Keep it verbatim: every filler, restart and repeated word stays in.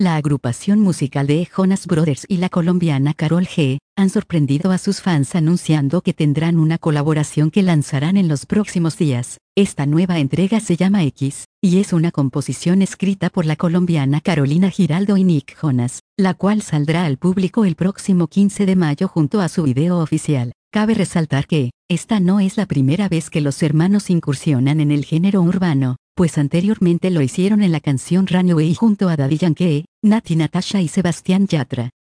La agrupación musical de Jonas Brothers y la colombiana Karol G han sorprendido a sus fans anunciando que tendrán una colaboración que lanzarán en los próximos días. Esta nueva entrega se llama X, y es una composición escrita por la colombiana Carolina Giraldo y Nick Jonas, la cual saldrá al público el próximo quince de mayo junto a su video oficial. Cabe resaltar que, esta no es la primera vez que los hermanos incursionan en el género urbano, pues anteriormente lo hicieron en la canción Runaway junto a Daddy Yankee, Natti Natasha y Sebastián Yatra.